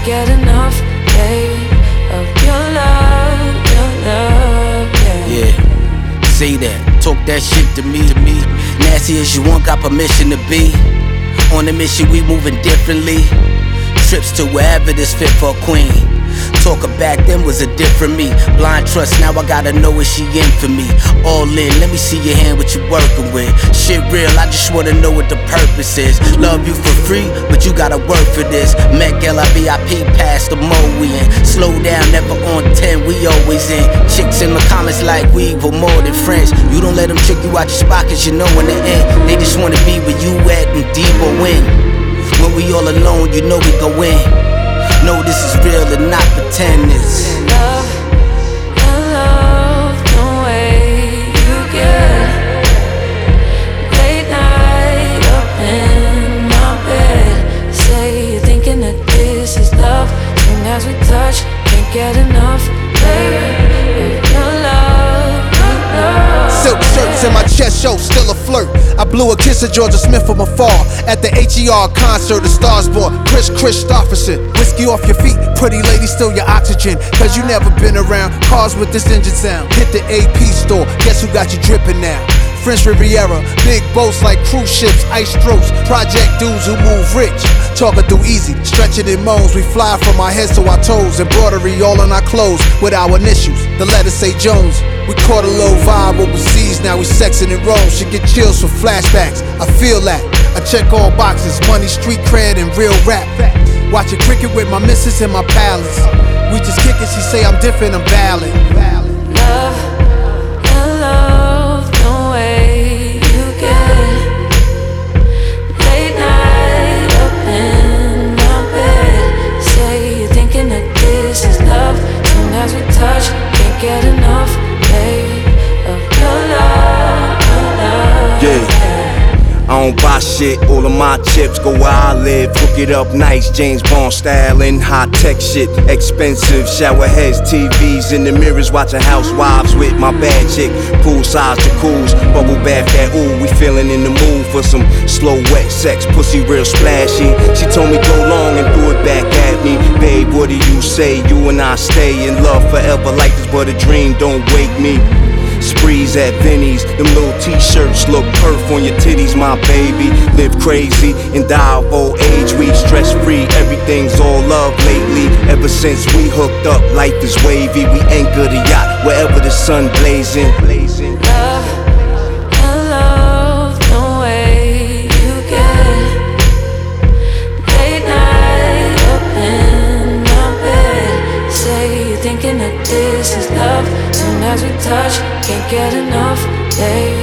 can't get enough, baby, of your love, yeah. Say that, talk that shit to me. Nasty as you want, got permission to be. On a mission, we moving differently. Trips to wherever this fit for a queen. Talking back then was a different me. Blind trust, now I gotta know is she in for me. All in, let me see your hand, what you working with. Shit real, I just wanna know what the purpose is. Love you for free, but you gotta work for this. Met Gala VIP, past the mo we in. Slow down, never on 10, we always in. Chicks in the comments like we were more than friends. You don't let them trick you out your spot, cause you know in the end they just wanna be where you at and deep or win. When we all alone, you know we go in. Know this is real and not pretend it's love, the way you get. Late night up in my bed. Say you're thinking that this is love. Soon as we touch, can't get enough, baby. Your love, your love. Silk shirts and my chest show, still a flirt. I blew a kiss at Georgia Smith from afar. At the HER concert, the stars born. Chris Christopherson. Whiskey off your feet, pretty lady, still your oxygen. Cause you never been around cars with this engine sound. Hit the AP store, guess who got you dripping now? French Riviera, big boats like cruise ships, ice strokes, project dudes who move rich. Talking through easy, stretching in moans. We fly from our heads to our toes, embroidery all on our clothes with our initials. The letters say Jones. We caught a low vibe overseas, now we sexing in Rome. Should get chills for flashbacks, I feel that. I check all boxes, money, street cred, and real rap. Watching cricket with my missus and my palace. We just kick it, she say I'm different, I'm valid. Love, the way you get. Late night up in my bed. Say you're thinking that this is love. Soon as we touch, can't get enough, baby, of your love, yeah. I don't buy shit, all of my chips go where I live. Hook it up nice, James Bond style and high-tech shit. Expensive, shower heads, TVs in the mirrors, watching housewives with my bad chick. Poolside jacuzzi, bubble bath that ooh. We feeling in the mood for some slow wet sex, pussy real splashy. She told me go long and threw it back at me. Babe, what do you say? You and I stay in love forever like this, but a dream don't wake me. Sprees at Vinnie's, them little t-shirts look perf on your titties, my baby. Live crazy and die of old age. We stress free, everything's all love lately. Ever since we hooked up, life is wavy. We anchor the yacht wherever the sun blazing. love, the way you get. Late night up in my bed. Say you're thinking that this is love. Soon as we touch, can't get enough, baby.